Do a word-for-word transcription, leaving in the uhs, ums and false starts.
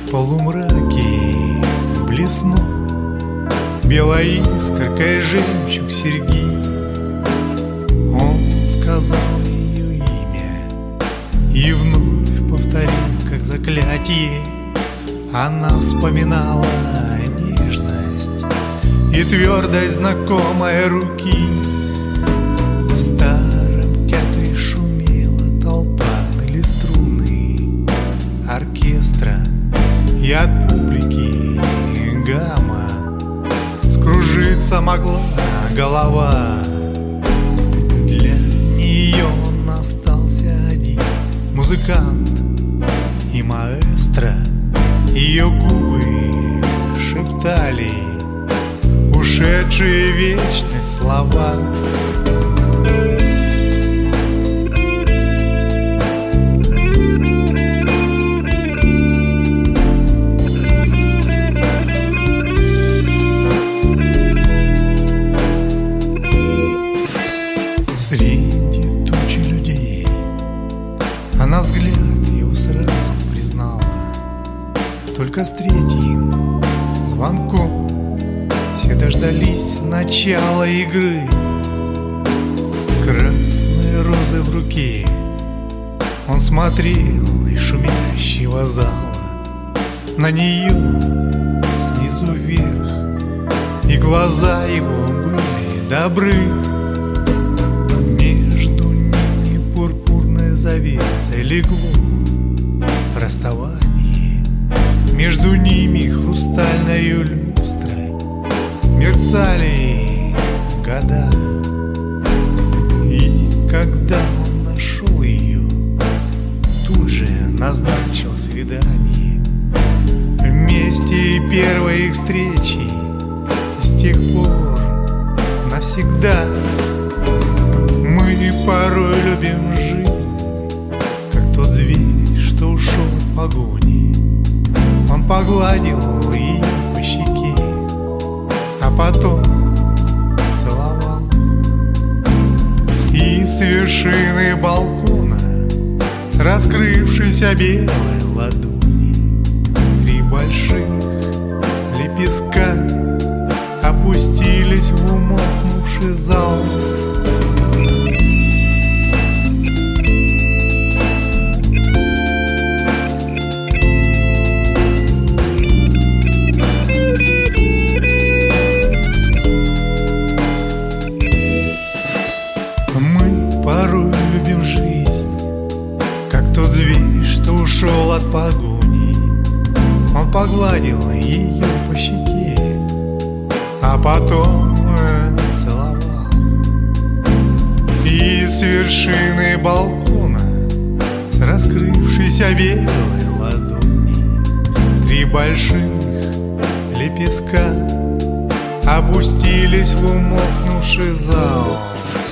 В полумраке блеснул белой искоркой жемчуг серьги. Он сказал ее имя и вновь повторил, как заклятие. Она вспоминала нежность и твердость знакомой руки. В старом театре шумела толпа, ныли струны оркестра, и от публики гамма скружиться могла голова. Для нее он остался один, музыкант и маэстро. Ее губы шептали ушедшие вечность слова. Среди тучи людей она взгляд его сразу признала. Только с третьим звонком все дождались начала игры. С красной розой в руке он смотрел из шумящего зала на нее снизу вверх, и глаза его были добры. Между ними пурпурной завесой легло расставание. Между ними хрустальною люстрой мерцали года. И когда он нашел ее, тут же назначил свидание. Вместе первой их встречи, с тех пор навсегда. Мы порой любим жизнь, как тот зверь, что ушел от погони. Он погладил ее по щеке, а потом целовал. И с вершины балкона, с раскрывшейся белой ладони, три больших лепестка опустились в умолкнувший зал. Порой любим жизнь, как тот зверь, что ушел от погони. Он погладил ее по щеке, а потом целовал. И с вершины балкона, с раскрывшейся белой ладони, три больших лепестка опустились в умолкнувший зал.